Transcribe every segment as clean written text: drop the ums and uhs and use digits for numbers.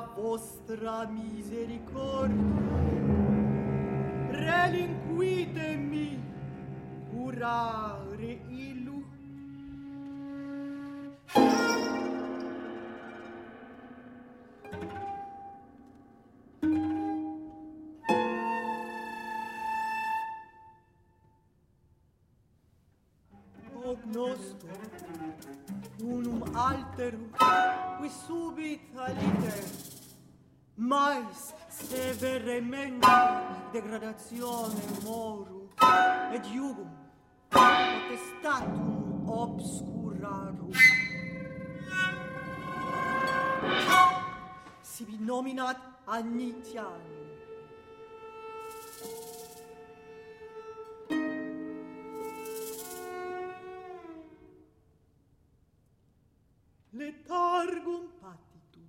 vostra misericordia relinquitemi curare illu. Ognosto unum alterum qui subita liter mais severemente degradazione moru et iugum potestatum obscurarum sibi nominat Anitianum. Letargum patitur.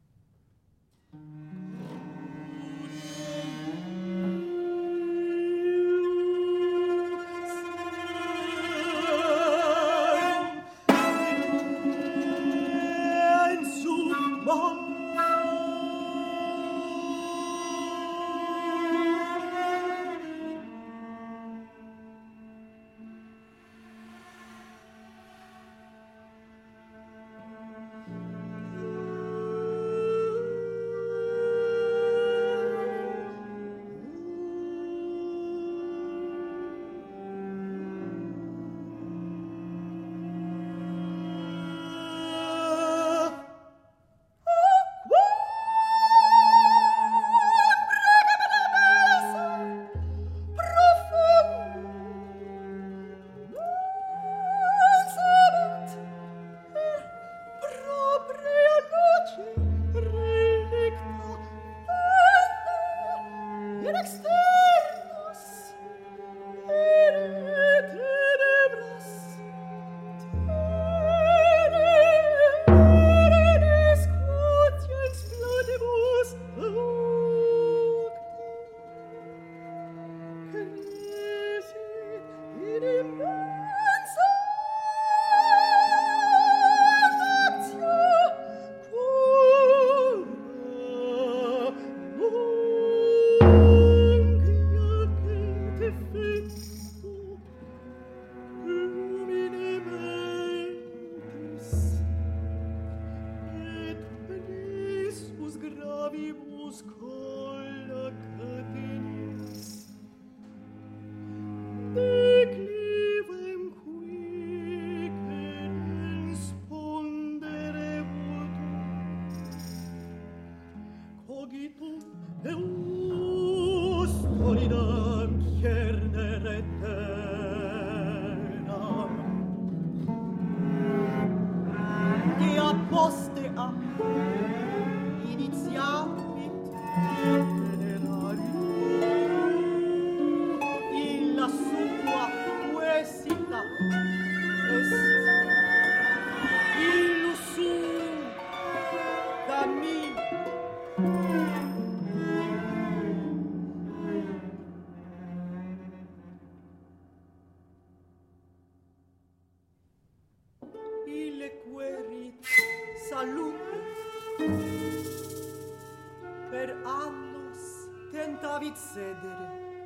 Per annos tentavit sedere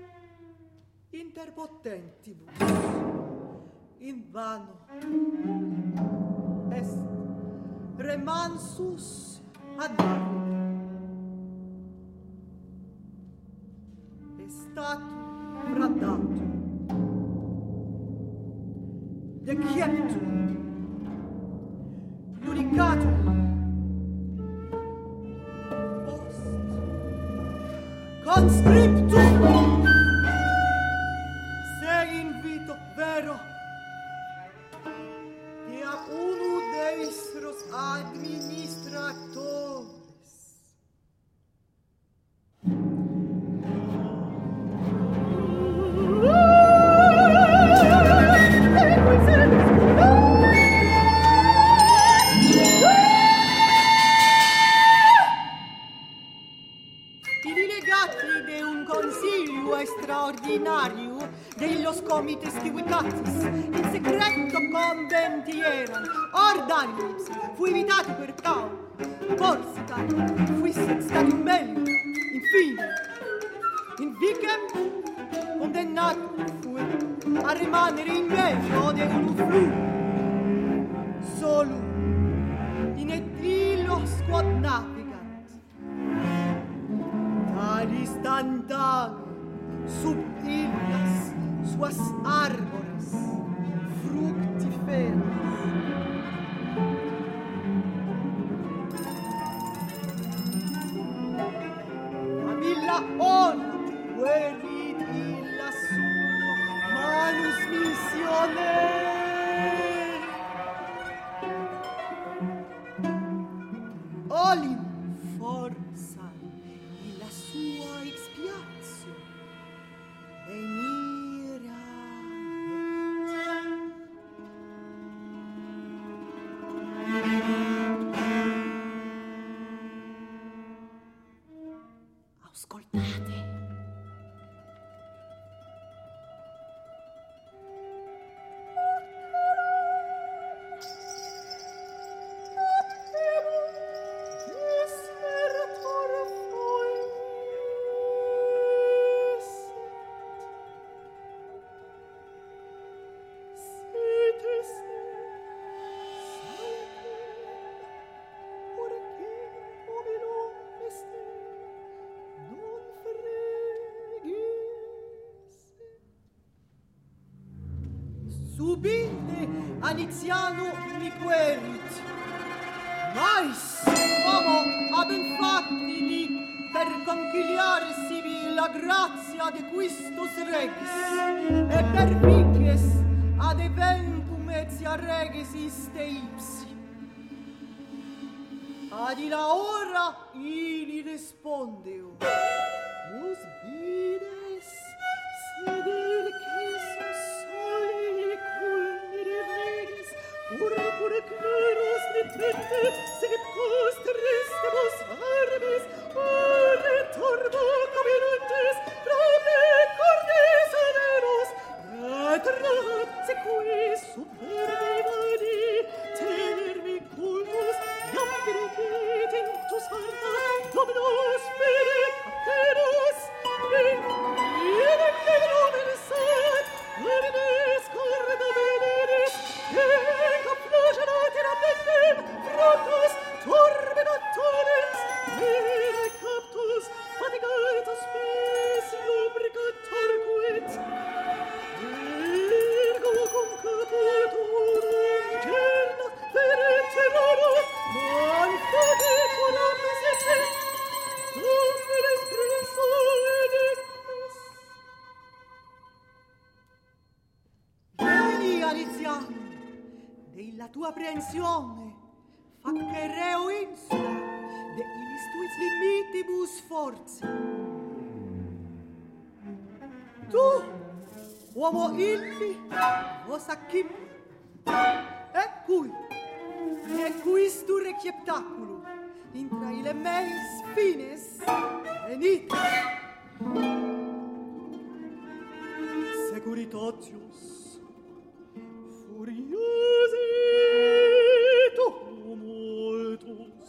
interpotentibus in vano est remansus ad mare estatum fradatum deceptum iudicatum conscriptum se invito vero e a uno deistros administratores extraordinario de los comites civitatis in secreto conventieran ordanibus fuivitati per tau forse Africa fuisset stadium meglio, infine. In Vichem condannato fu a rimanere in mezzo di un flu. Solo in etilo squad navigant. Talis tantane sub illas suas arbores fructiferas. Amilla ona verit illa suo manus missione. Olim forza illa sua expiatio venira. Ascoltate. Subite Aniziano liquerit. Mais, uomo, aben fatti per conchigliarsi la grazia de quistus regis, e per vices ad eventum etia regis iste ipsi. Ad illa ora ili respondeo. Us vides seder che soli culmine regis, pure clarus detente, sed post restibus arbis, ore turbo caminantes, probe cordes aneros, rat, sequi supervivani, tenermi cultus, iam virgitintus arda, dominus fere cateros, in nomen sat, lumines corda veneris, capnogenati rapentem, fructus turbinatores, vere captus, fatigatus spes, lubricator quid, ergo cum caputorum cerna, vere terroro, non faciculam sete, dum espresso edictus. Vieni, Aliziano, della tua apprensione, fa che reo insula, de illis tuis limitibus forza. Tu, uomo illi, vos accim, e quistu receptaculum, intra ille meis fines, venite. Securitatius, furiosi tumultus,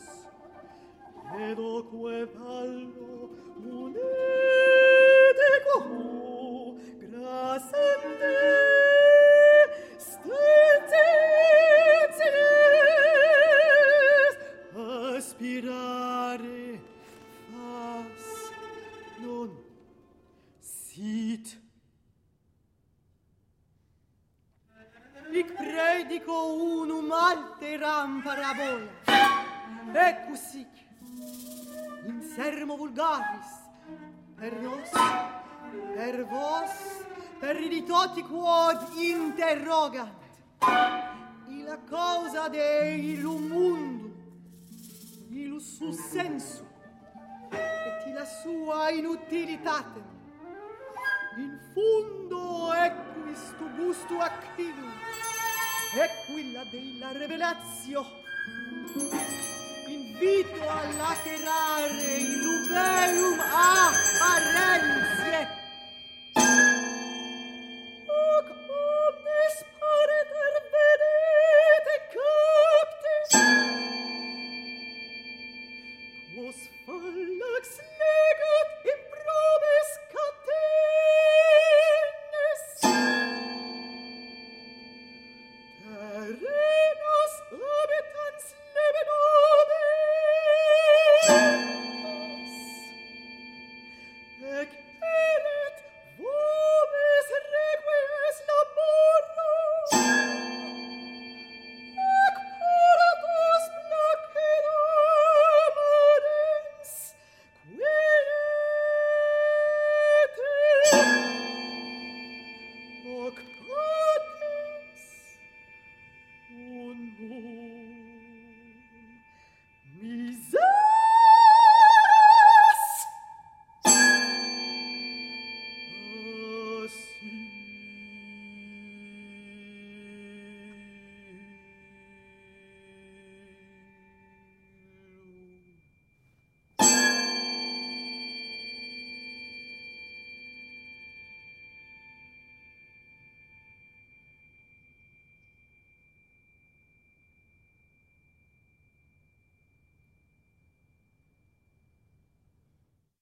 edoque vallo munete quo, grasante, aspirare fas non sit. Hic predico unum alteram parabola, ecus sic, in sermo vulgaris, per nos, per vos, per riditoti quod interrogant, illa causa de illum mundo, illus sus sensu, et illa sua inutilitate. In fundo equis tu gusto activum, equilla della revelatio. Invito a laterare illum verum a parens.